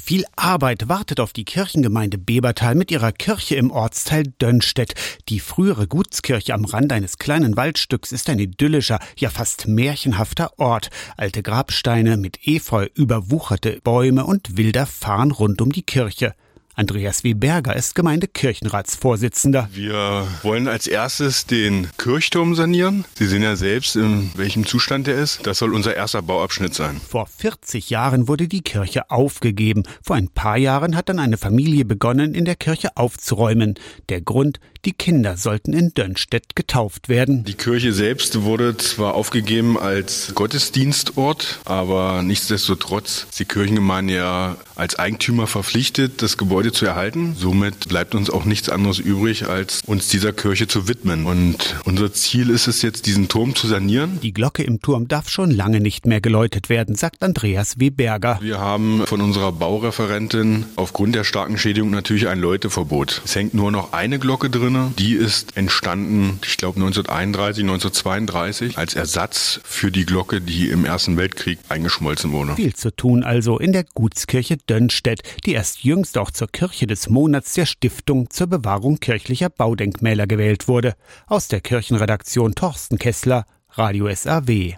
Viel Arbeit wartet auf die Kirchengemeinde Bebertal mit ihrer Kirche im Ortsteil Dönnstedt. Die frühere Gutskirche am Rand eines kleinen Waldstücks ist ein idyllischer, ja fast märchenhafter Ort. Alte Grabsteine mit Efeu, überwucherte Bäume und wilder Farn rund um die Kirche. Andreas W. Berger ist Gemeindekirchenratsvorsitzender. Wir wollen als erstes den Kirchturm sanieren. Sie sehen ja selbst, in welchem Zustand er ist. Das soll unser erster Bauabschnitt sein. Vor 40 Jahren wurde die Kirche aufgegeben. Vor ein paar Jahren hat dann eine Familie begonnen, in der Kirche aufzuräumen. Der Grund: die Kinder sollten in Dönnstedt getauft werden. Die Kirche selbst wurde zwar aufgegeben als Gottesdienstort, aber nichtsdestotrotz ist die Kirchengemeinde ja als Eigentümer verpflichtet, das Gebäude zu erhalten. Somit bleibt uns auch nichts anderes übrig, als uns dieser Kirche zu widmen. Und unser Ziel ist es jetzt, diesen Turm zu sanieren. Die Glocke im Turm darf schon lange nicht mehr geläutet werden, sagt Andreas W. Berger. Wir haben von unserer Baureferentin aufgrund der starken Schädigung natürlich ein Läuteverbot. Es hängt nur noch eine Glocke drin. Die ist entstanden, ich glaube 1931, 1932, als Ersatz für die Glocke, die im Ersten Weltkrieg eingeschmolzen wurde. Viel zu tun also in der Gutskirche Dönnstedt, die erst jüngst auch zur Kirche des Monats der Stiftung zur Bewahrung kirchlicher Baudenkmäler gewählt wurde. Aus der Kirchenredaktion Thorsten Kessler, Radio SAW.